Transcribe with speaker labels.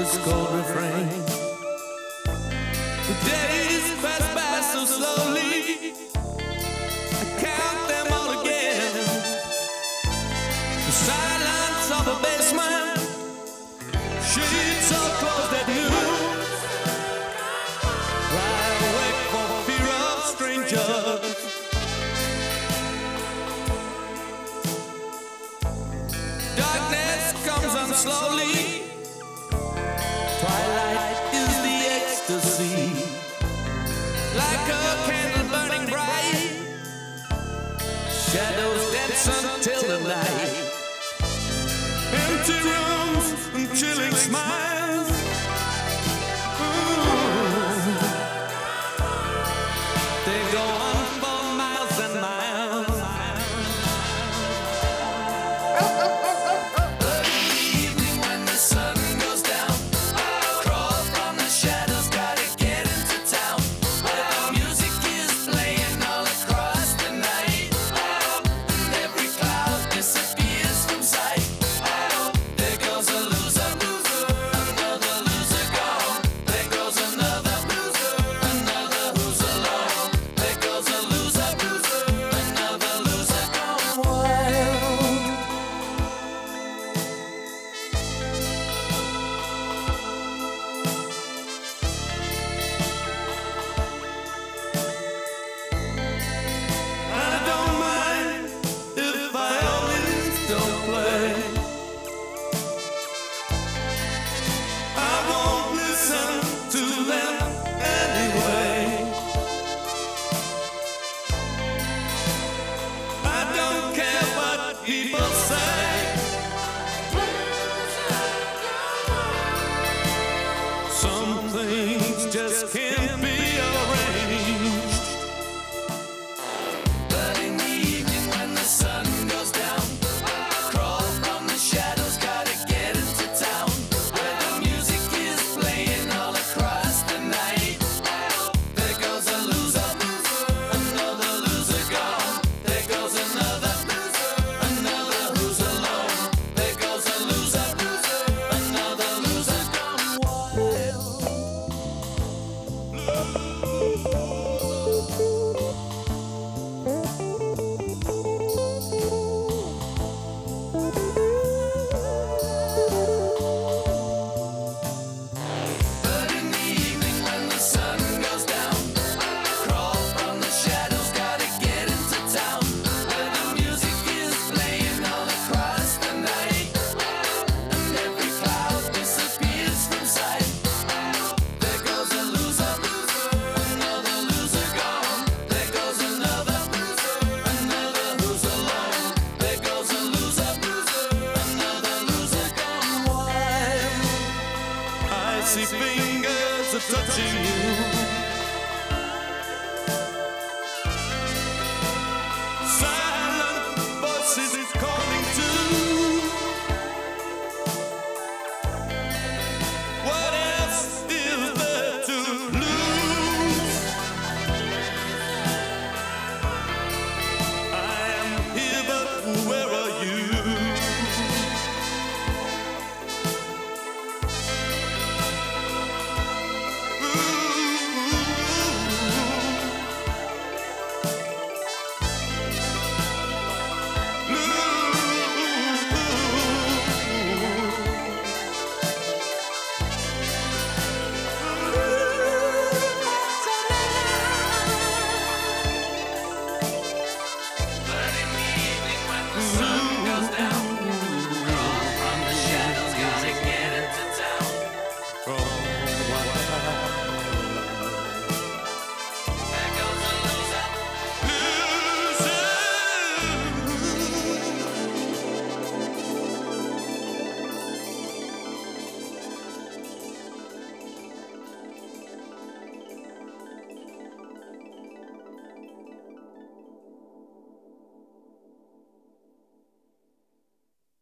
Speaker 1: this cold refrain. The days pass by so slowly, I count them all again. The silence of the basement, sheets so closed at noon. Lie awake for fear of strangers. Darkness comes on slowly. Twilight is the ecstasy, like a candle burning bright. Shadows dance until the night. Empty rooms and chilling smiles. Ooh. They go on for miles and miles. People say some things just can't be arranged. But in the evening when the sun goes down, crawl from the shadows, gotta get into town, where the music is playing all across the night. There goes a loser, another loser gone. There goes another. See fingers are touching you.